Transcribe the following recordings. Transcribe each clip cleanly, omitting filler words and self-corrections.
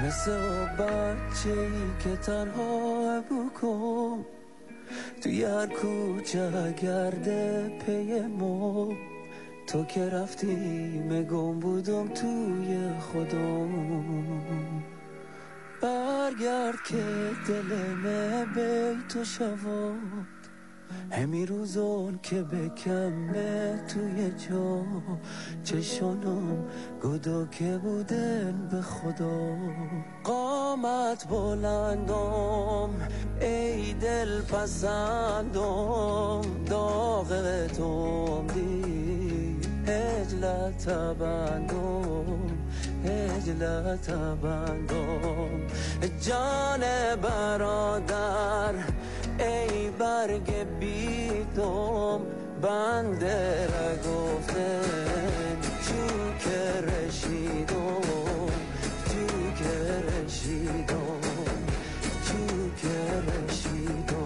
مثل بچه‌ای که تنها بکن توی هر کوچه گرده پی ما، تو که رفتی مگم بودم توی خودم. برگرد که دلمه بی تو شود، همی روزون که بکمه توی جا، چشانم گدا که بودن به خدا. قامت بلندم ای دل پسندم، داغتم دی هجلت بندم، هجلت بندم. جان برادر ای برگ بیدم، بنده را گفتن جو که رشیدم، جو که رشیدم، جو که رشیدم.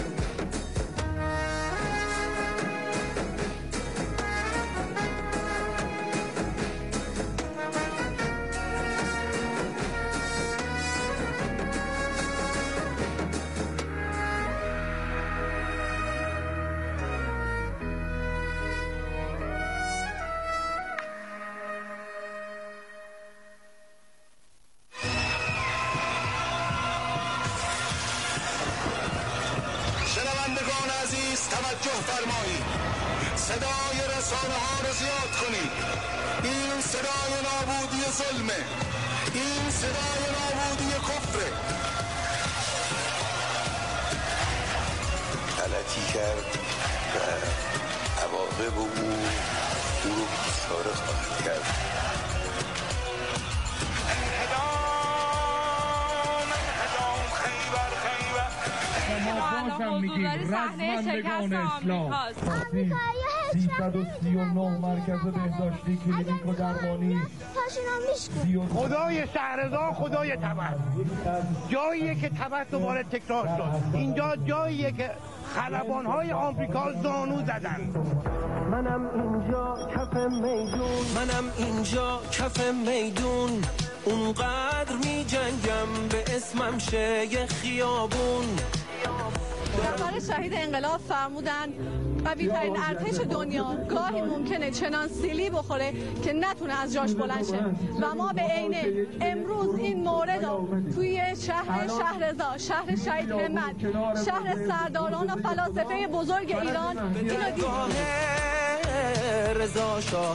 توجه فرمایید، صدای رسانه ها رو زیاد کنید. این صدای نابودی ظلمه، این صدای نابودی کفره. غلطی کرد و عواقب او رو بیچاره خواهد کرد. رزمندگان اسلام 339 مرکز بهداشتی کلینیک و درمانی. خدای شهرزاد خدای تبت، جاییه که تبت دوباره تکرار شد. اینجا جاییه که خلبان‌های آمریکا زانو زدن. منم اینجا کف میدون، منم اینجا کف میدون، اونقدر می جنگم به اسمم شه یه خیابون. رهبر شهید انقلاب فرمودن قوی‌ترین ارتش دنیا گاهی ممکنه چنان سیلی بخوره که نتونه از جاش بلند شه و ما به عینه امروز این مورد رو توی شهر شهرزاد، شهر شهید همت، شهر سرداران و فلاسفه بزرگ ایران اینو دیدیم. رضا شاه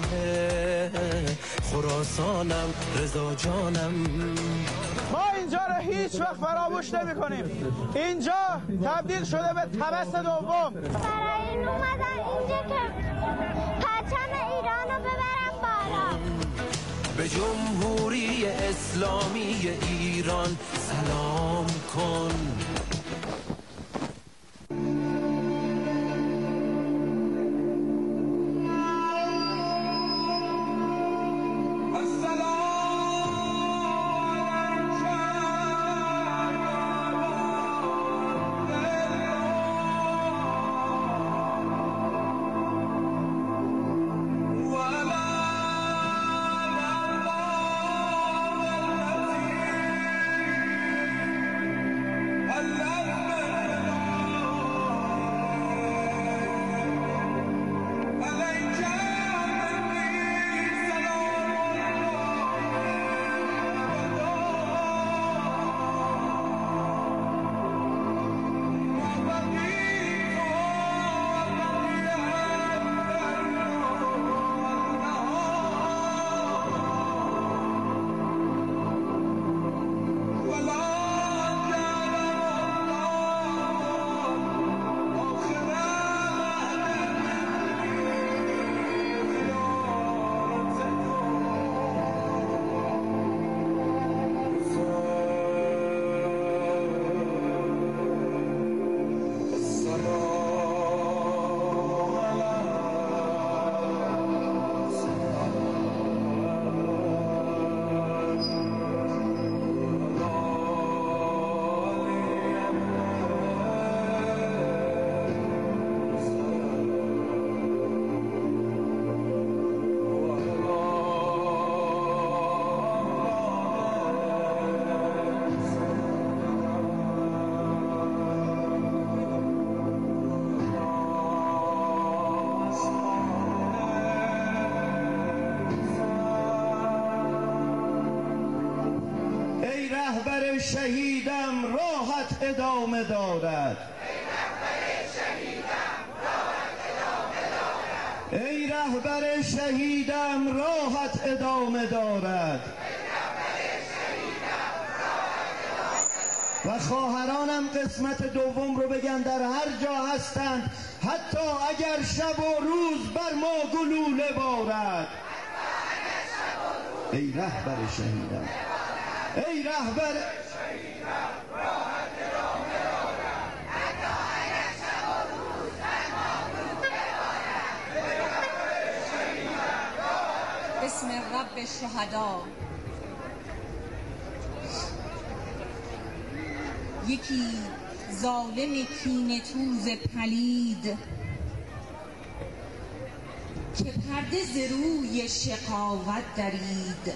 خراسانم، رضا جانم. ما اینجا رو هیچ وقت فراموش نمی کنیم. اینجا تبدیل شده به طبس دوم. برای این اومدن اینجا که پرچم ایران رو ببرن بالا. به جمهوری اسلامی ایران سلام کن. Allah شهیدم راحت ادامه دارد. ای رهبر شهیدم راحت ادامه دارد. و خواهرانم قسمت دوم رو بگن در هر جا هستند، حتی اگر شب و روز بر ما گلوله بارد. ای رهبر شهیدم، ای رهبر شهیدم راحت ادامه دارد. حتی اگر شب و روز بر ما گلوله بارد. بسم رب الشهدا. یکی ظالم کینه توز پلید که پرده ز روی شقاوت درید.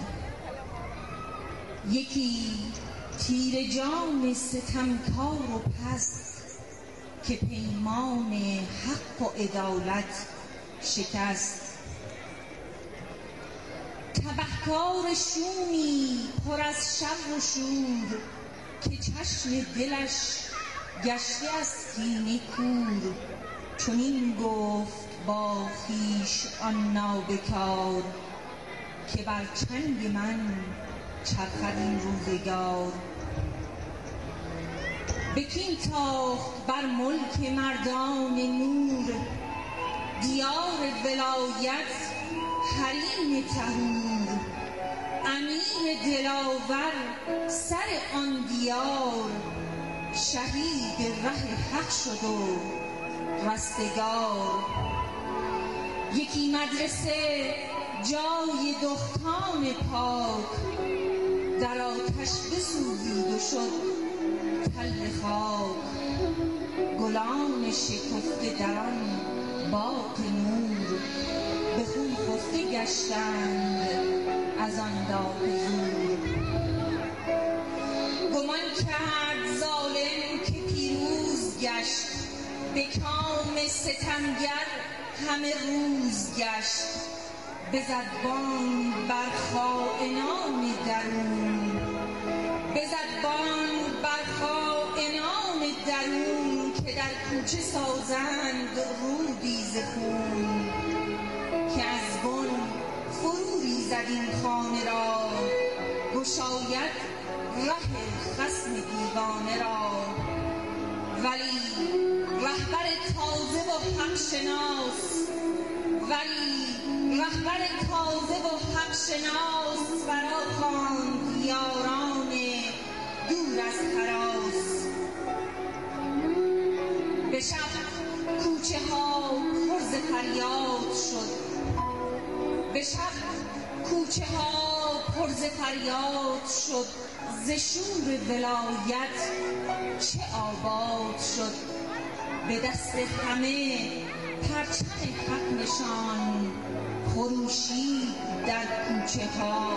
یکی تیر جان ستمکار و پست که پیمان حق و عدالت شکست. تبهکار شومی پر از شر و شور که چشم دلش گشته از کینه کور. چنین گفت با خویش آن نابکار که بر چنگ من چرخد این روزگار. به کین تاخت بر ملک مردان نور دیار ولایت حریم طهور. امیر دلاور سر آن دیار شهید ره حق شد و رستگار. یکی مدرسه جای دختان پاک در آتش بسوزید و شد تل خاک. گلان شکفته در آن باغ نور به خون خفته گشتند از آن داغ زور. گمان کرد ظالم که پیروز گشت به کام ستمگر همه روز گشت. بزد بانگ بر خائنان درون، بزد بانگ بر خائنان درون که در کوچه سازند رودی ز خون. که از بن فرو ریزد این خانه را گشاید ره خصم دیوانه را. ولی رهبر تازه و حق شناس، ولی رهبر تازه و حق شناس فراخواند یاران دور از هراس. به شب کوچه ها پر ز فریاد شد، به شب کوچه ها پر ز فریاد شد. ز شور ولایت چه آباد شد. به دست همه پرچم حق نشان خروشید در کوچه ها.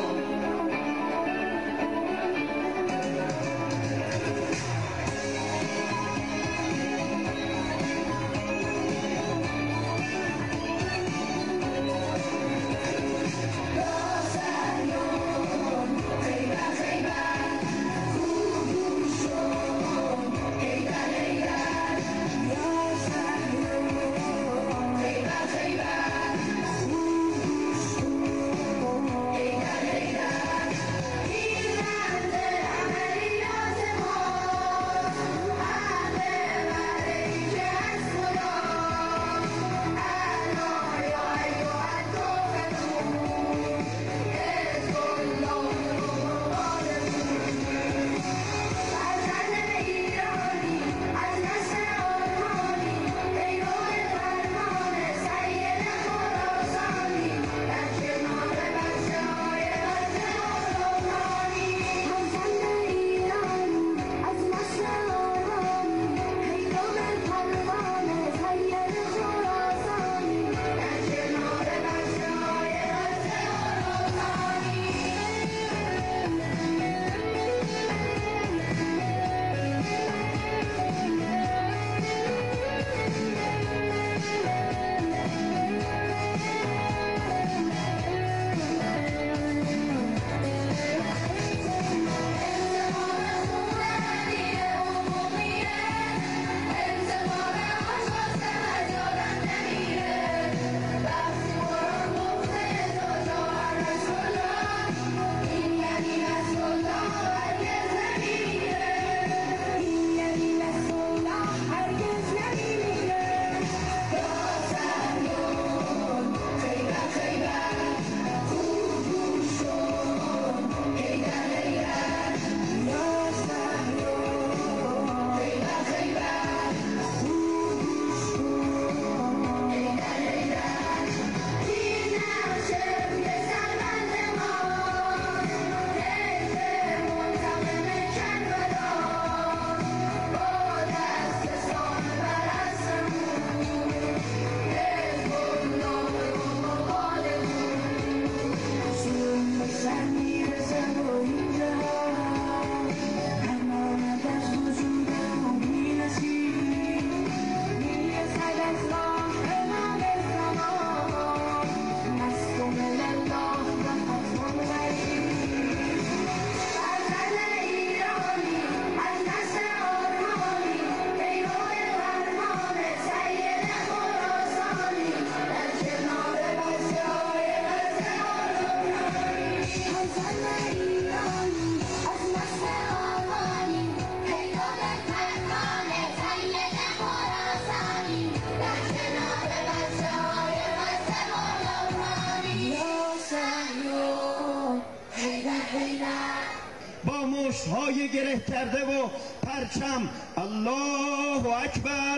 پشت‌های گره کرده و پرچم. الله اکبر،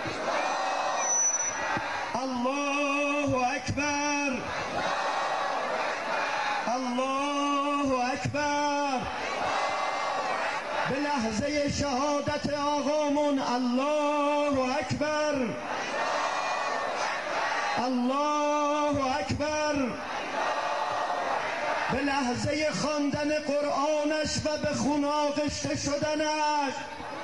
الله اکبر، الله اکبر. به لحظه شهادت آقامون الله اکبر، الله اکبر. به لحظه خواندن قرآنش و به خون آغشته شدنش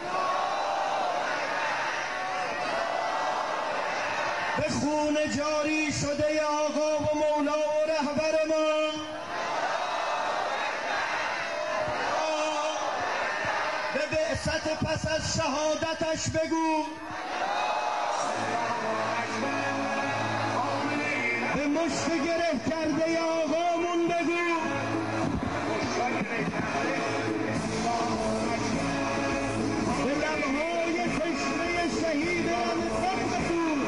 به خون جاری شده آقا و مولا و رهبر ما به بعثت پس از شهادتش بگو، به مشت گره کرده آقامون بگو. به لبهای تشنه شهید انصاف بگو.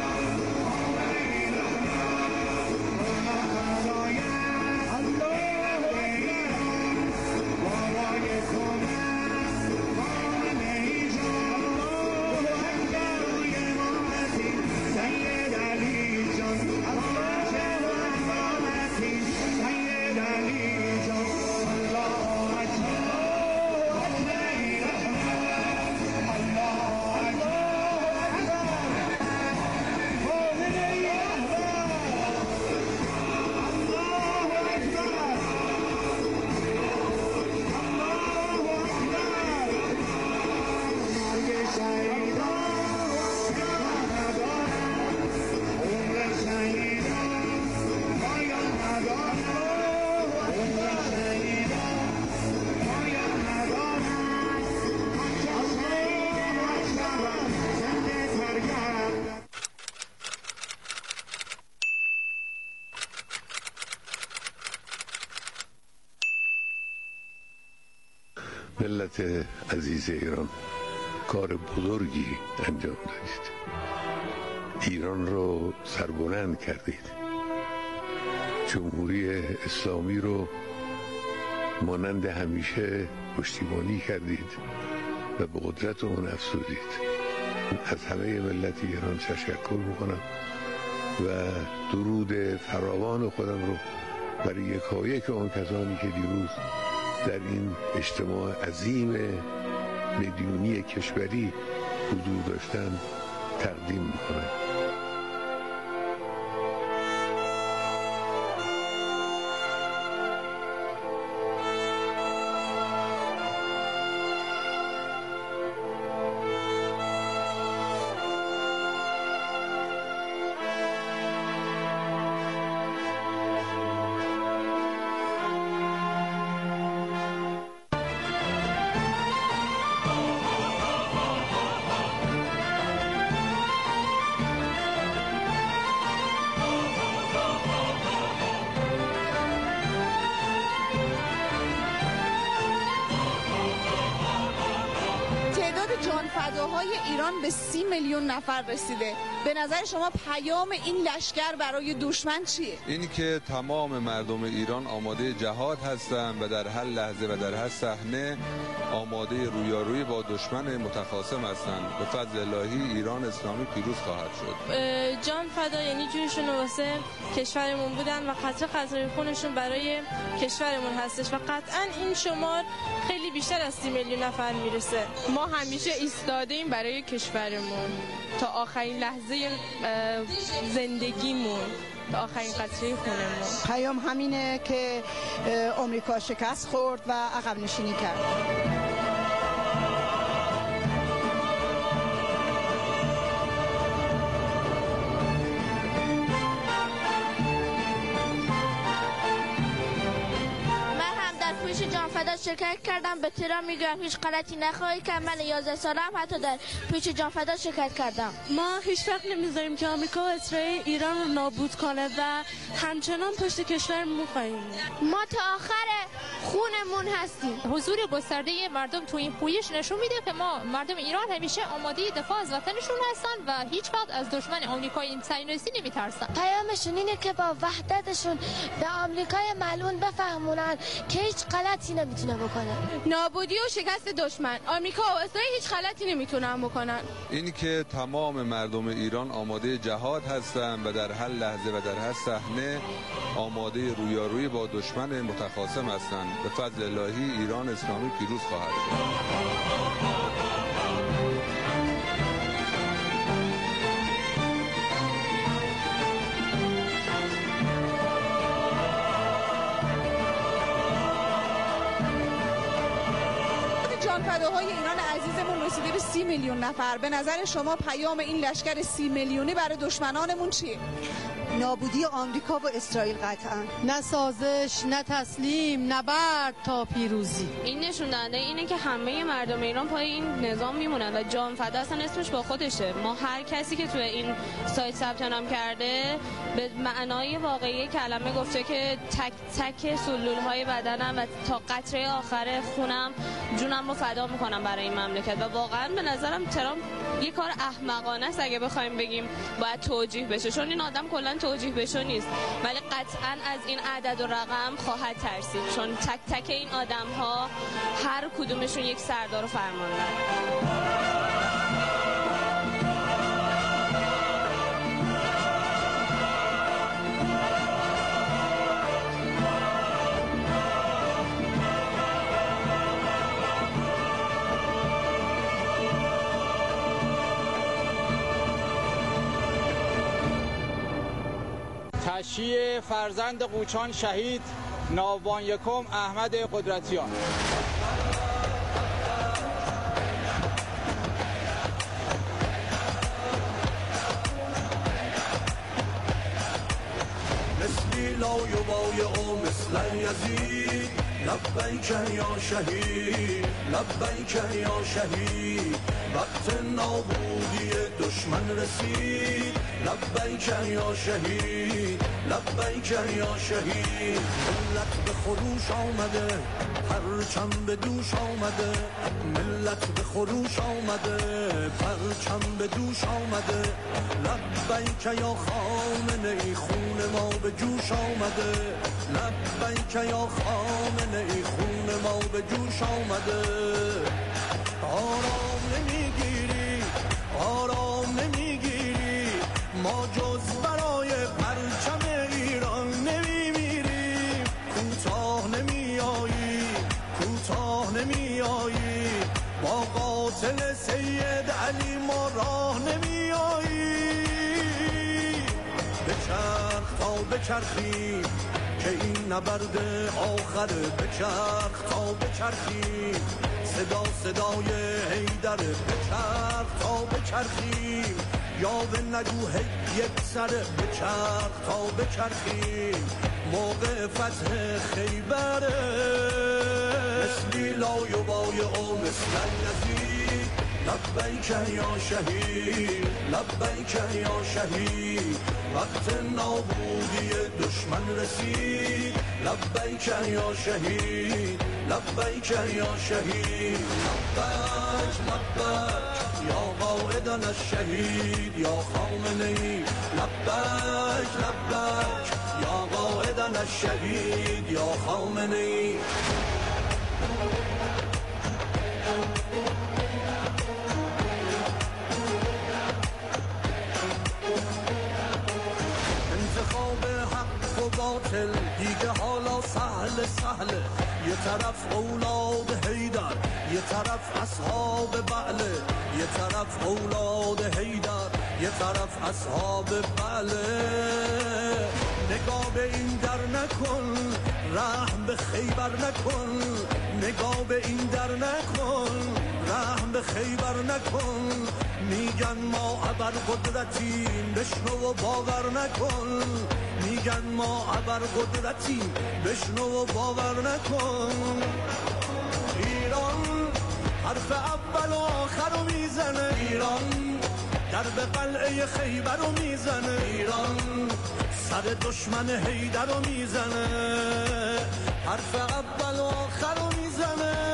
ملت عزیز ایران، کار بزرگی انجام دادید. ایران رو سربلند کردید. جمهوری اسلامی رو مانند همیشه پشتیبانی کردید و به قدرت اون افزودید. از همه ملت ایران تشکر میکنم و درود فراوان خودم رو برای یکایک آن کسانی که دیروز در این اجتماع عظیم میلیونی کشوری حضور داشتن تقدیم میکنم. فداهای ایران به 30 میلیون نفر رسیده. به نظر شما پیام این لشکر برای دشمن چیه؟ اینی که تمام مردم ایران آماده جهاد هستند و در هر لحظه و در هر صحنه آماده رویارویی با دشمن متخاصم هستند. به فضل الهی ایران اسلامی پیروز خواهد شد. جان فدا یعنی جونشون واسه کشورمون بودن و قطره قطره خونشون برای کشورمون هستش و قطعا این شمار خیلی بیشتر از 30 میلیون نفر میرسه. ما همیشه ایستادیم برای کشورمون تا آخرین لحظه زندگیمون، تا آخرین قطره خونمون. پیام همینه که آمریکا شکست خورد و عقب نشینی کرد. جانفدا شرکت کردم. به تیرا میگم هیچ غلطی نخواهی که من 11 سالم حتی در پیش جانفدا شرکت کردم. ما هیچ وقت نمیذاریم که آمریکا و اسرائیل ایران رو نابود کنه و همچنان پشت کشورمون خواهیم. ما تا آخر خونمون هستیم. حضور گسترده مردم تو این پویش نشون میده که ما مردم ایران همیشه آماده دفاع از وطنشون هستن و هیچ وقت از دشمن آمریکای صهیونیستی نمیترسن. پیامشون اینه که با وحدتشون به آمریکای ملعون بفهمونن که هیچ غلطی نمیکنه. نمیتونه بکنه. نابودی و شکست دشمن. آمریکا و اسرائیل هیچ غلطی نمیتونن بکنن. اینی که تمام مردم ایران آماده جهاد هستند و در هر لحظه و در هر صحنه آماده رویارویی با دشمن متخاصم هستند. به فضل الهی ایران اسلامی پیروز خواهد شد. جانفداهای ایران عزیزمون رسیده به 30 میلیون نفر. به نظر شما پیام این لشکر 30 میلیونی برای دشمنانمون چیه؟ نابودی آمریکا و اسرائیل قطعا. نه سازش، نه تسلیم، نبرد تا پیروزی. این نشون دهنده اینه که همه مردم ایران پای این نظام میمونن و جان فدا اصلا اسمش با خودشه. ما هر کسی که توی این سایت ثبت نام کرده به معنای واقعی کلمه گفته که تک تک سلول‌های بدنم و تا قطره آخر خونم جونم رو فدا میکنم برای این مملکت. و واقعا به نظرم ترامپ یه کار احمقانه است اگه بخوایم بگیم باید توجیه بشه، چون این آدم کلا توجیه بشه نیست، ولی قطعا از این عدد و رقم خواهد ترسید، چون تک تک این آدم ها هر کدومشون یک سردار و فرماندهن. تشییع فرزند قوچان شهید ناوبان یکم احمد قدرتیان. مثلی لا یبایع مثل یزید لبیک یا شهید لبیک یا شهید وقت نابودی دشمن رسید لبیک یا شهید لبیک یا شهید ملت به خروش آمده پرچم به دوش آمده ملت به خروش آمده پرچم به دوش آمده لبیک یا خامنه ای خون ما به جوش آمده لبیک یا خامنه ای خون ما به جوش آمده آرام نمیگیری آرام نمیگیری ما جز برای پرچم ایران نمیمیریم کوتاه نمیایی کوتاه نمیایی با قاتل سید علی ما راه نمیایی بچرخ تا بچرخی که این نبرد آخره بچرخ تا بچرخی صدا صدای حیدر بچرخ تا بچرخیم یا به نگو یک سر بچرخ تا بچرخیم موقع فتح خیبره مثلی لا یبایع مثل یزید لبیک یا شهید لبیک یا شهید وقت نابودی دشمن رسید لبیک یا شهید لبیک یا شهید لبیک لبیک یا قائدنا الشهید یا خامنه‌ای لبیک لبیک یا قائدنا الشهید یا خامنه‌ای انتخاب حق و باطل دیگه حالا سهل سهله یه طرف اولاد حیدر یه طرف اصحاب بعله یه طرف اولاد حیدر یه طرف اصحاب بعله نگاه به این در نکن رحم به خیبر نکن نگاه به این در نکن رحم به خیبر نکن میگن ما ابر قدرتیم بشنو و باور نکن میگن ما ابر قدرتیم بشنو و باور نکن ایران حرف اول و آخر رو میزنه ایران درب قلعه خیبر رو میزنه ایران سر دشمن حیدر رو میزنه حرف اول و آخر رو میزنه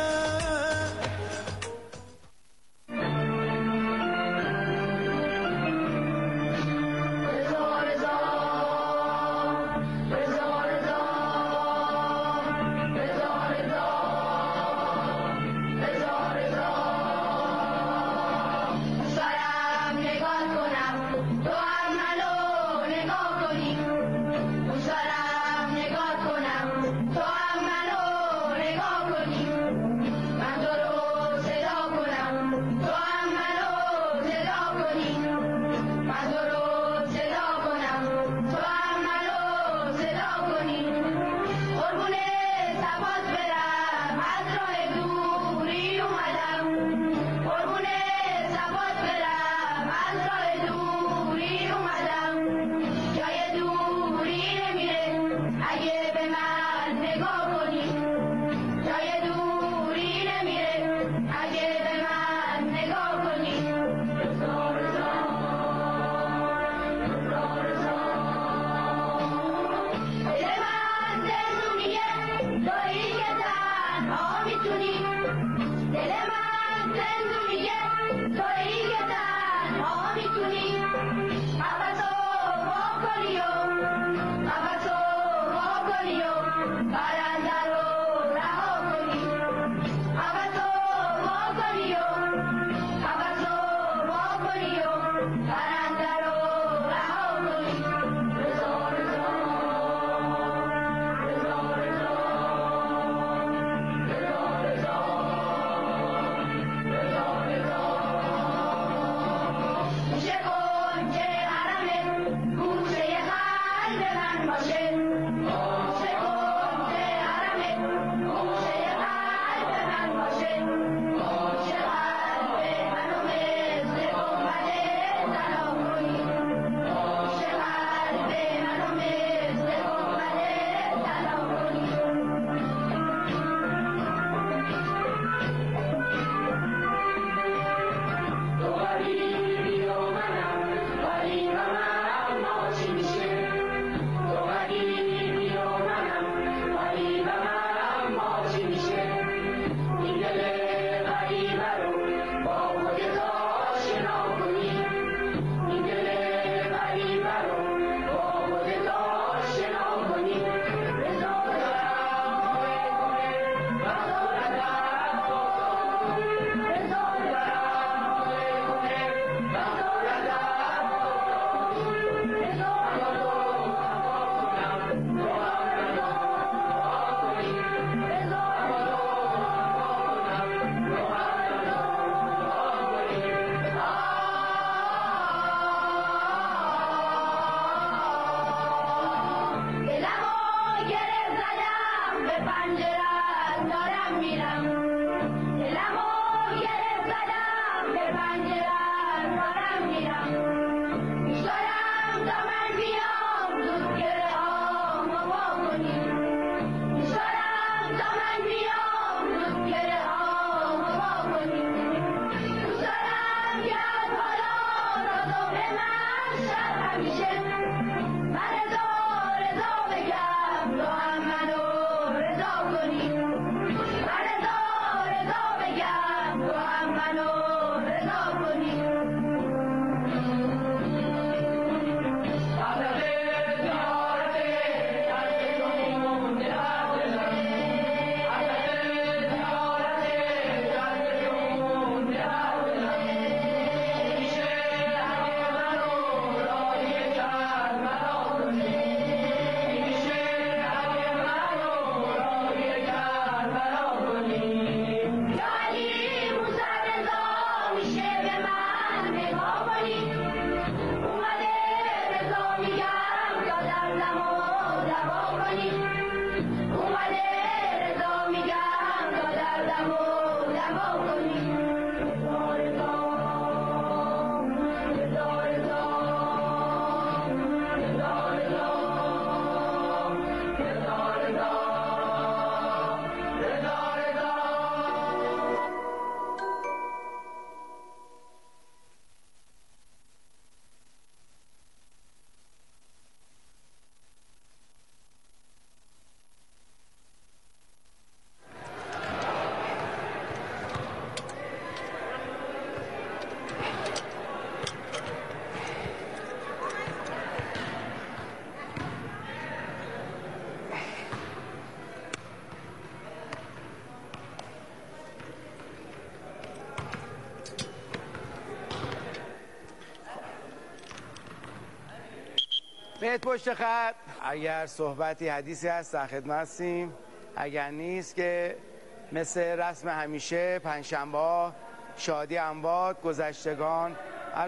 میت پشت خط. اگر صحبتی حدیثی هست در خدمت هستیم، اگر نیست که مثل رسم همیشه پنجشنبه شادی اموات گذشتگان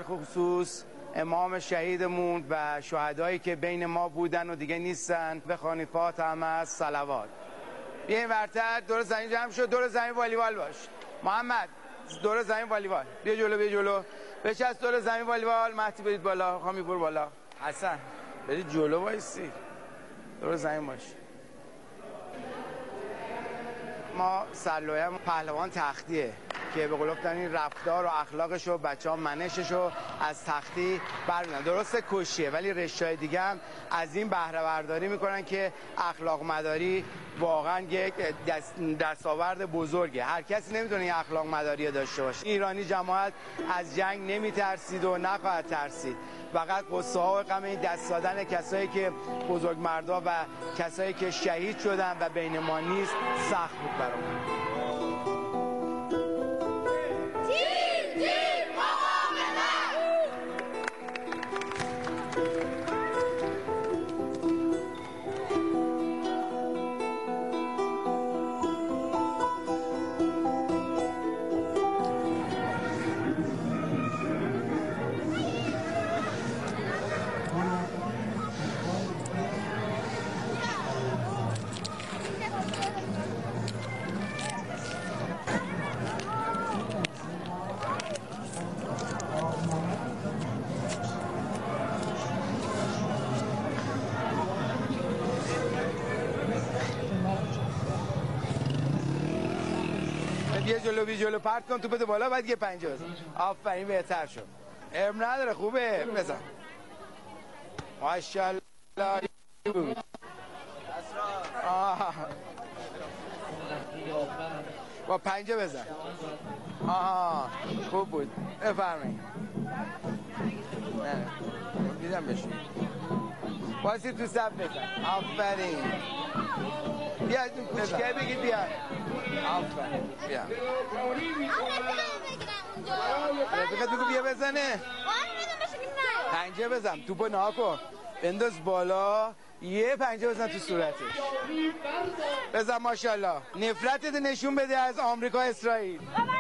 الخصوص امام شهیدمون و شهدایی که بین ما بودن و دیگه نیستن بخوانید فاتحه از صلوات. بیاین ورتر دور زمین جمع شد، دور زمین والیبال باش. محمد دور زمین والیبال، بیا جلو بچسب دور زمین والیبال. مهدی برید بالا، خوامی برو بالا. حسن برید جلو وایسی، دور زمین باش. ما سرلوحه پهلوان تختیه، که به قول گفتن این رفتار و اخلاقش و بچه‌ها منشش رو از تختی برمی‌دارن. درسته کشیه، ولی رشته‌های دیگه هم از این بهره برداری میکنن که اخلاق مداری واقعا یک دستاورد بزرگه. هر کسی نمیتونه این اخلاق مداری داشته باشه. ایرانی جماعت از جنگ نمیترسید و نخواهد ترسید. فقط قصه ها و غم این دست دادن کسایی که بزرگمردا و کسایی که شهید شدن و بین ما نیست سخت بود برامون. یه جلو پرت کن، تو بده بالا، بعد یه 50 بزن. آفرین، بهتر شد. ارم نداره، خوبه، بزن. ماشاءالله. با 50 بزن. آها خوب بود، بفرمایید. نه دیدم بشین. باسی تو صف بزن. آفرین. بیا این کوچکه بگید بیا. آفرین بیا. رفیقت بگو بیا بزنه. 50 بزن، توپو نها کن، بنداز بالا، یه 50 بزن تو صورتش. بزن ماشاءالله. نفرتت نشون بده از آمریکا اسرائیل.